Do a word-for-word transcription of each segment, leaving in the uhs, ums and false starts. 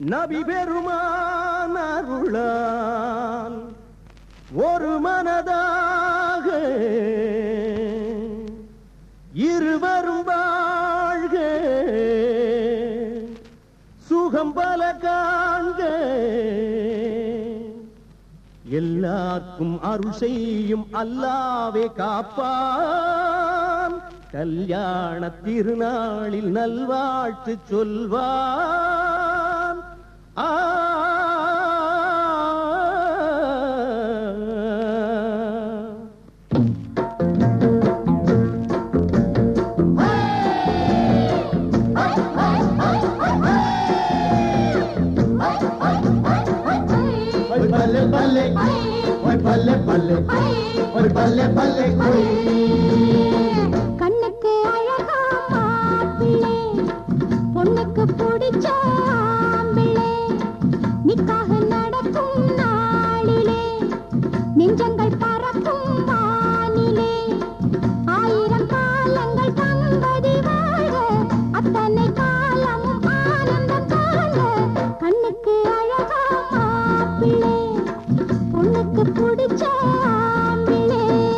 நபி பெருமான் அருளால் ஒரு மனதாக இருவரும் வாழ்க சுகம் பல காண்க எல்லாருக்கும் அருள் செய்யும் அல்லாவே காப்பான் கல்யாண திருநாளில் நல்வாழ்த்து சொல்வான் ஆ பல்லே பல்லே ஓய் பல்லே பல்லே ஓய் பல்லே பல்லே கோய் கண்ணுக்கு அழகா மாப்பிள்ளை பொண்ணுக்கு பிடிச்ச ஆம்பிள்ளை நிக்காக நடக்கும் நாளிலே நெஞ்சங்கள் பறக்கும் வானிலே ஆயிரம் காலங்கள் தம்பதி வாழ அத்தனை காலமும் ஆனந்தம் காண கண்ணுக்கு அழகா மாப்பிள்ளை பொண்ணுக்கு பிடிச்ச ஆம்பிள்ளை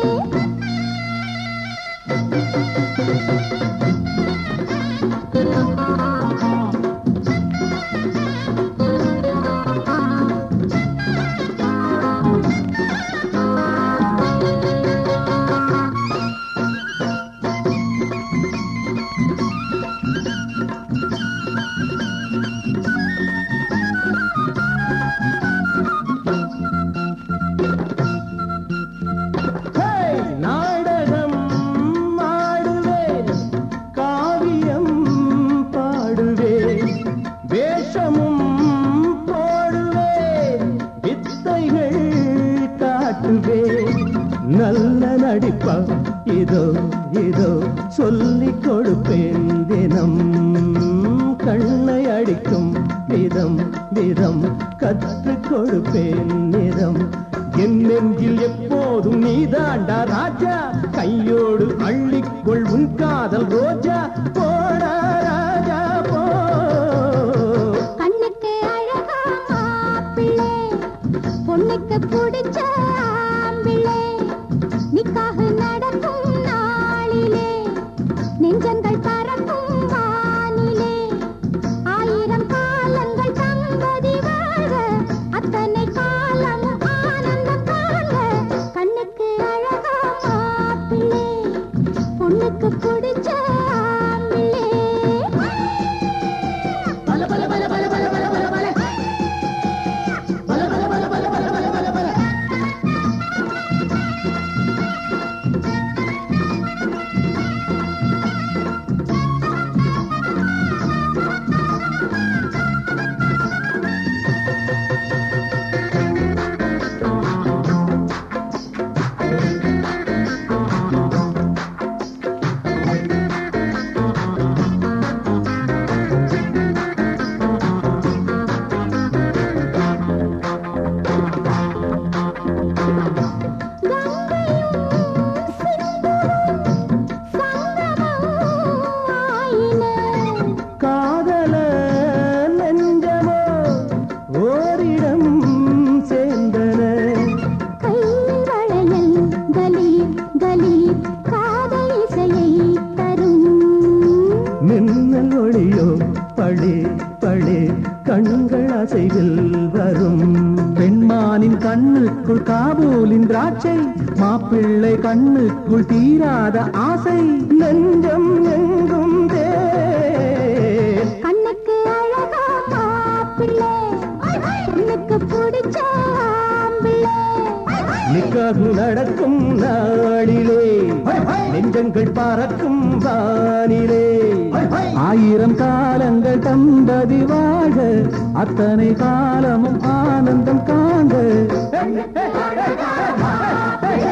நாடகம் ஆடுவேன் காவியம் பாடுவேன் வேஷமும் போடுவேன் வித்தைகள் காட்டுவேன் நல்ல நடிப்பா இதோ இதோ சொல்லிக் கொடுப்பேன் தினம் கண்ணை அடிக்கும் விதம் விதம் கற்றுக் கொடுப்பேன் நிதம் என் நெஞ்சில் எப்போதும் நீதாண்டா ராஜா கையோடு அள்ளிக்கொள் உன் காதல் ரோஜா போடா ராஜா போ கண்ணுக்கு அழகா மாப்பிள்ளை பொண்ணுக்கு பிடிச்ச ஆம்பிள்ளை நிக்காக நடக்கும் நாளிலே நெஞ்சங்கள் பறக்கும் வானிலே ஆயிரம் காலங்கள் தம்பதி வாழ அத்தனை காலமும் ஆனந்தம் காண கண்ணுக்கு அழகா மாப்பிள்ளை பொண்ணுக்கு பிடிச்ச ஆம்பிள்ளை பல பல பல பல பல பல பல பல பல பல பல பல பல பல பல காதல நெஞ்சமோ ஓரிடம் சேர்ந்தன மின்னல் ஒளியோ பழே பழே கண்கள் அசைவில் வரும் பெண்மானின் கண்ணுக்குள் காபூலின் திராட்சை மாப்பிள்ளை கண்ணுக்குள் தீராத ஆசை நெஞ்சம் எங்கும் தேன் கண்ணுக்கு அழகா மாப்பிள்ளை பொண்ணுக்கு பிடிச்ச ஆம்பிள்ளை நிக்காகு நடக்கும் நாளிலே நெஞ்சங்கள் பறக்கும் வானிலே ஆயிரம் காலங்கள் தம்பதி வாழ அத்தனை காலமும் ஆனந்தம் காண்க